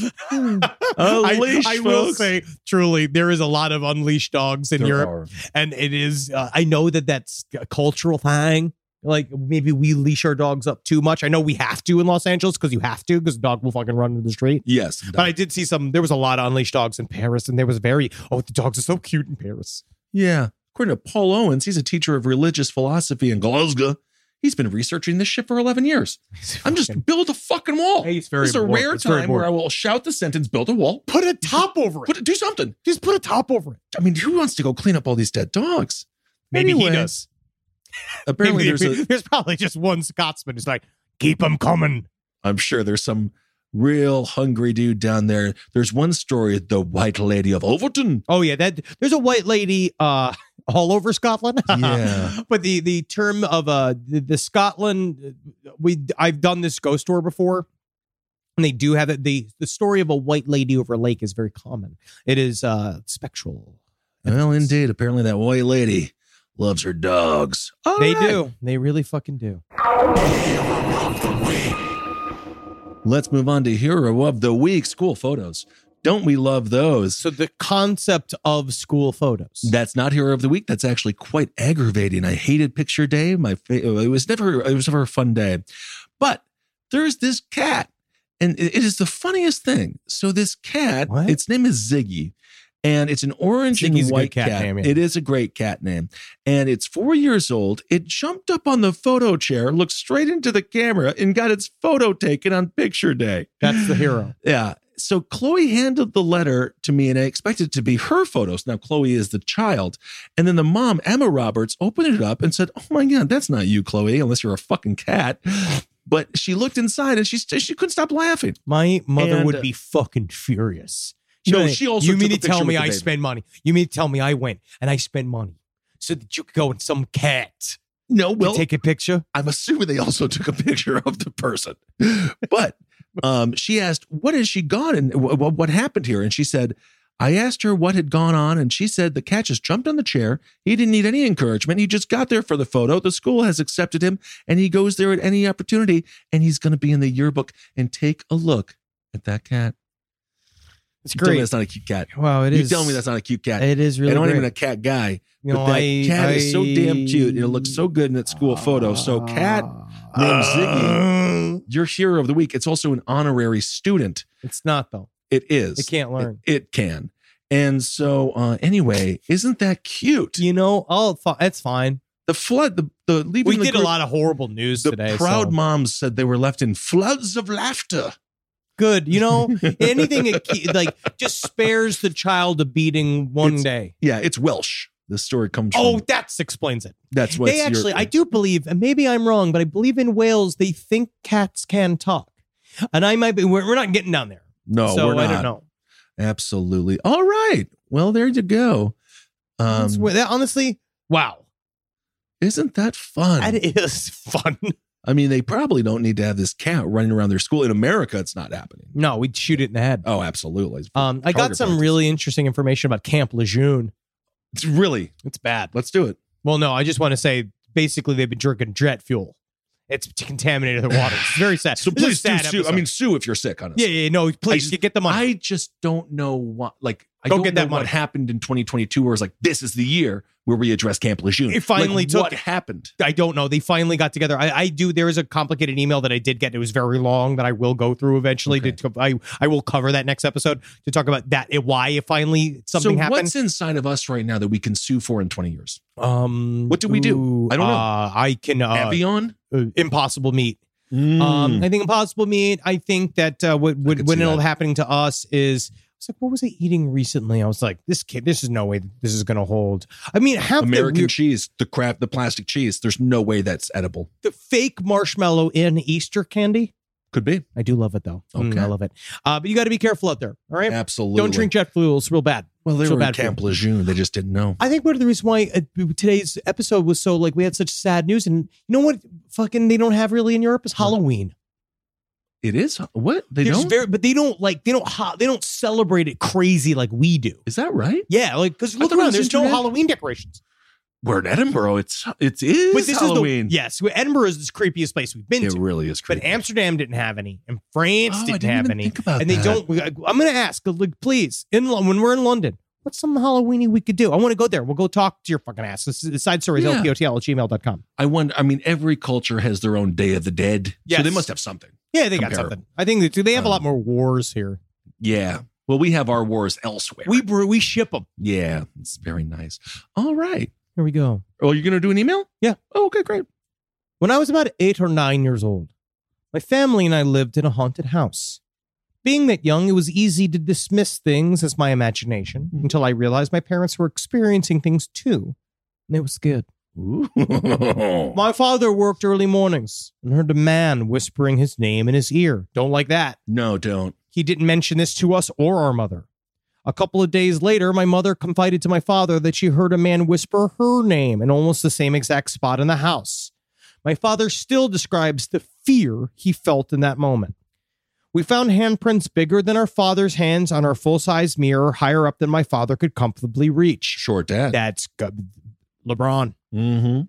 Unleash, I will folks. say, truly, there is a lot of unleashed dogs in Europe. And it is, I know that that's a cultural thing. Like, maybe we leash our dogs up too much. I know we have to in Los Angeles because you have to, because the dog will fucking run into the street. Yes. But I did see there was a lot of unleashed dogs in Paris, and there was the dogs are so cute in Paris. Yeah. According to Paul Owens, he's a teacher of religious philosophy in Glasgow. He's been researching this shit for 11 years. I'm just build a fucking wall. He's very This is a bored. rare It's very time where bored. I will shout the sentence, build a wall. Put a top over it. Do something. Just put a top over it. I mean, who wants to go clean up all these dead dogs? Maybe he Anyway, does. Apparently There's probably just one Scotsman who's like, keep them coming. I'm sure there's some real hungry dude down there. There's one story, the White Lady of Overton. Oh yeah, there's a white lady all over Scotland. Yeah. But the term of the Scotland, I've done this ghost tour before, and they do have it. The story of a white lady over a lake is very common. It is spectral. Well, indeed. Apparently that white lady loves her dogs. They do. They really fucking do. Let's move on to Hero of the Week, school photos. Don't we love those? So the concept of school photos. That's not Hero of the Week. That's actually quite aggravating. I hated picture day. It was never a fun day. But there's this cat, and it is the funniest thing. So this cat, its name is Ziggy. And it's an orange and white cat. Name, yeah. It is a great cat name. And it's 4 years old. It jumped up on the photo chair, looked straight into the camera, and got its photo taken on picture day. That's the hero. Yeah. So Chloe handed the letter to me, and I expected it to be her photos. Now, Chloe is the child. And then the mom, Emma Roberts, opened it up and said, oh my God, that's not you, Chloe, unless you're a fucking cat. But she looked inside and she couldn't stop laughing. My mother would be fucking furious. She also you mean took to a tell picture me with the I baby. spend money? You mean to tell me I went and I spend money so that you could go in some cat No, well, to take a picture? I'm assuming they also took a picture of the person. But she asked, what has she gone and what happened here? And she said, I asked her what had gone on, and she said the cat just jumped on the chair. He didn't need any encouragement. He just got there for the photo. The school has accepted him, and he goes there at any opportunity, and he's going to be in the yearbook. And take a look at that cat. It's You tell me great. that's not a cute cat. Wow, it You is. tell me that's not a cute cat. It is really and I'm not great. even a cat guy. You But know, that cat is so damn cute. It looks so good in that school photo. So cat named Ziggy, your hero of the week. It's also an honorary student. It's not, though. It is. It can't learn. It can. And so anyway, isn't that cute? You know, it's fine. The flood, the leaving We the did group, a lot of horrible news the today. proud so. moms said they were left in floods of laughter. Good. You know, anything like just spares the child a beating one day. Yeah, it's Welsh. This story comes from... Oh, that explains it. That's what They actually, I do believe, and maybe I'm wrong, but I believe in Wales, they think cats can talk. And I might be, we're not getting down there. No, so we're not. I don't know. Absolutely. All right. Well, there you go. Honestly, wow. Isn't that fun? That is fun. I mean, they probably don't need to have this cat running around their school. In America, it's not happening. No, we'd shoot it in the head. Oh, absolutely. I got some really interesting information about Camp Lejeune. It's really? It's bad. Let's do it. Well, no, I just want to say, basically, they've been drinking jet fuel. It's contaminated the water. It's very sad. So please do sue. I mean, sue if you're sick, honestly. Yeah, no, please, get the money. I just don't know what, I Don't don't get know that what money. happened in 2022 where it's like, this is the year where we address Camp Lejeune. It finally took what it. happened? I don't know. They finally got together. There is a complicated email that I did get. It was very long that I will go through eventually. Okay. I will cover that next episode to talk about that, why it finally something happened. What's inside of us right now that we can sue for in 20 years? What do we do? I don't know. I can Evian? Impossible Meat. I think Impossible Meat. I think that what ended up happening to us is, I was like, what was I eating recently? I was like, this is no way this is going to hold. I mean, American cheese, the plastic cheese. There's no way that's edible. The fake marshmallow in Easter candy. Could be. I do love it though. Okay. I love it. But you got to be careful out there. All right. Absolutely. Don't drink jet fuel. It's real bad. Well, they real were bad at Camp Lejeune. They just didn't know. I think part of the reason why today's episode was so we had such sad news, and you know what? Fucking they don't have really in Europe is Halloween. It is what they There's don't. but they don't celebrate it crazy like we do. Is that right? Yeah, because look thought it around. was There's no internet. Halloween decorations. We're in Edinburgh. It is But this Halloween. Yes, Edinburgh is the creepiest place we've been It to. really is creepy. But Amsterdam didn't have any, and France Oh, I didn't didn't have even any. think about and they that. don't. I'm going to ask, please, when we're in London, what's some Halloweeny we could do? I want to go there. We'll go talk to your fucking ass. This is Side Stories, Yeah. LPOTL@gmail.com. I wonder. I mean, every culture has their own Day of the Dead, Yes. so they must have something. Yeah, they got Comparable. something. I think they have a lot more wars here. Yeah. Well, we have our wars elsewhere. We ship them. Yeah, it's very nice. All right. Here we go. Oh, you're gonna do an email? Yeah. Oh, okay, great. When I was about 8 or 9 years old, my family and I lived in a haunted house. Being that young, it was easy to dismiss things as my imagination until I realized my parents were experiencing things too, and it was good. Ooh. My father worked early mornings and heard a man whispering his name in his ear. Don't like that. No, don't. He didn't mention this to us or our mother. A couple of days later, my mother confided to my father that she heard a man whisper her name in almost the same exact spot in the house. My father still describes the fear he felt in that moment. We found handprints bigger than our father's hands on our full-size mirror, higher up than my father could comfortably reach. Short dad. That's good. LeBron. Mm-hmm.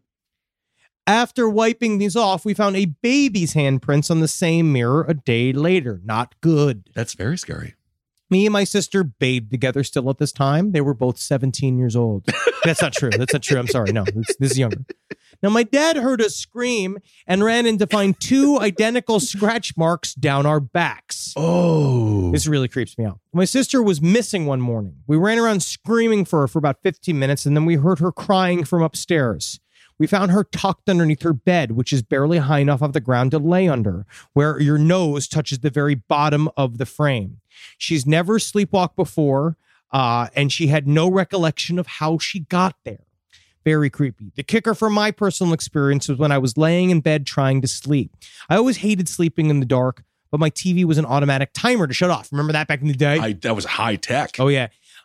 After wiping these off, we found a baby's handprints on the same mirror a day later. Not good. That's very scary. Me and my sister bathed together still at this time. They were both 17 years old. That's not true. That's not true. I'm sorry. No, this is younger. Now, my dad heard us scream and ran in to find 2 identical scratch marks down our backs. Oh. This really creeps me out. My sister was missing one morning. We ran around screaming for her for about 15 minutes, and then we heard her crying from upstairs. We found her tucked underneath her bed, which is barely high enough off the ground to lay under, where your nose touches the very bottom of the frame. She's never sleepwalked before, and she had no recollection of how she got there. Very creepy. The kicker from my personal experience was when I was laying in bed trying to sleep. I always hated sleeping in the dark, but my TV was an automatic timer to shut off. Remember that back in the day? That was high tech. Oh, yeah.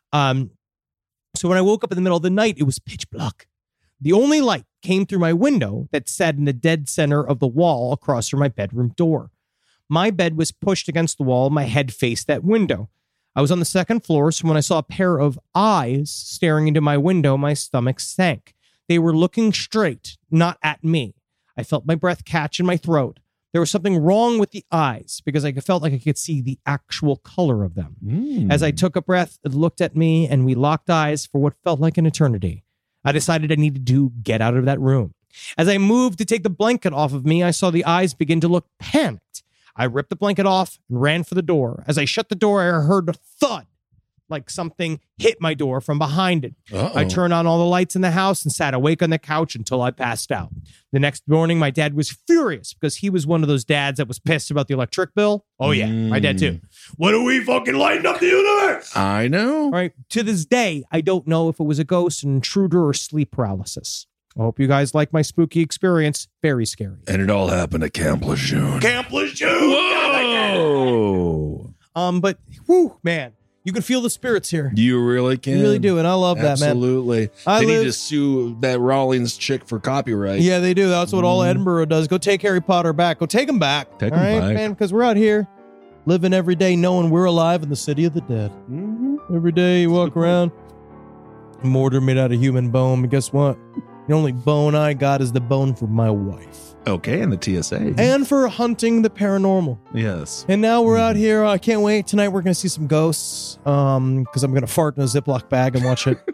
So when I woke up in the middle of the night, it was pitch black. The only light came through my window that sat in the dead center of the wall across from my bedroom door. My bed was pushed against the wall. My head faced that window. I was on the second floor, so when I saw a pair of eyes staring into my window, my stomach sank. They were looking straight, not at me. I felt my breath catch in my throat. There was something wrong with the eyes because I felt like I could see the actual color of them. As I took a breath, it looked at me, and we locked eyes for what felt like an eternity. I decided I needed to get out of that room. As I moved to take the blanket off of me, I saw the eyes begin to look panicked. I ripped the blanket off and ran for the door. As I shut the door, I heard a thud. like something hit my door from behind it. Uh-oh. I turned on all the lights in the house and sat awake on the couch until I passed out. The next morning, my dad was furious because he was one of those dads that was pissed about the electric bill. Oh, yeah, my dad too. What are we fucking lighting up the universe? I know. All right, to this day, I don't know if it was a ghost, an intruder, or sleep paralysis. I hope you guys like my spooky experience. Very scary. And it all happened at Camp Lejeune. Camp Lejeune! Whoa! But, whew, man, you can feel the spirits here. You really can. You really do, and I love that, man. Absolutely. They need to sue that Rawlings chick for copyright. Yeah, they do. That's what all Edinburgh does. Go take Harry Potter back. Go take him back. Take him back. Man, because we're out here living every day knowing we're alive in the city of the dead. Every day you walk around, mortar made out of human bone. And guess what? The only bone I got is the bone for my wife. Okay, and the TSA. And for hunting the paranormal. Yes. And now we're out here. I can't wait. Tonight we're going to see some ghosts. Because I'm going to fart in a Ziploc bag and watch it.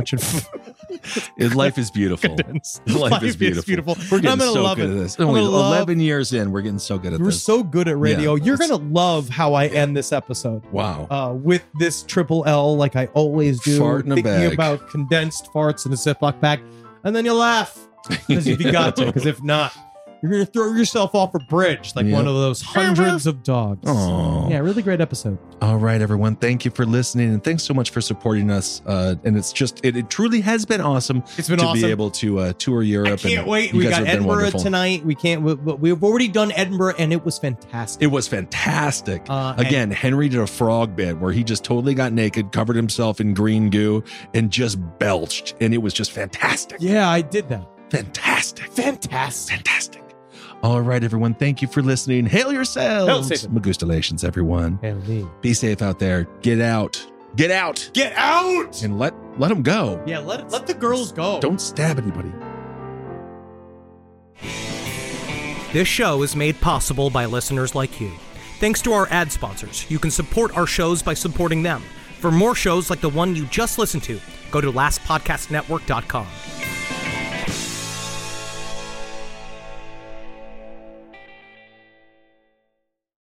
Life is beautiful. Life is beautiful. We're getting so good at this. Only 11 years in, we're getting so good at this. We're so good at radio. Yeah, You're going to love how I end this episode. Wow. With this triple L like I always do. Fart in a thinking bag. about condensed farts in a Ziploc bag. And then you laugh. Because if you got to. Because if not, you're going to throw yourself off a bridge like one of those hundreds of dogs. Aww. Yeah, really great episode. All right, everyone. Thank you for listening, and thanks so much for supporting us. And it's just, it truly has been awesome. It's been to awesome. be able to tour Europe. I can't wait. We got Edinburgh tonight. We've already done Edinburgh, and it was fantastic. It was fantastic. Again, Henry did a frog bit where he just totally got naked, covered himself in green goo, and just belched, and it was just fantastic. Yeah, I did that. Fantastic. All right, everyone. Thank you for listening. Hail yourselves. Hail Satan. Magustalations, everyone. Hail me. Be safe out there. Get out. Get out! And let them go. Yeah, let the girls go. Don't stab anybody. This show is made possible by listeners like you. Thanks to our ad sponsors, you can support our shows by supporting them. For more shows like the one you just listened to, go to lastpodcastnetwork.com.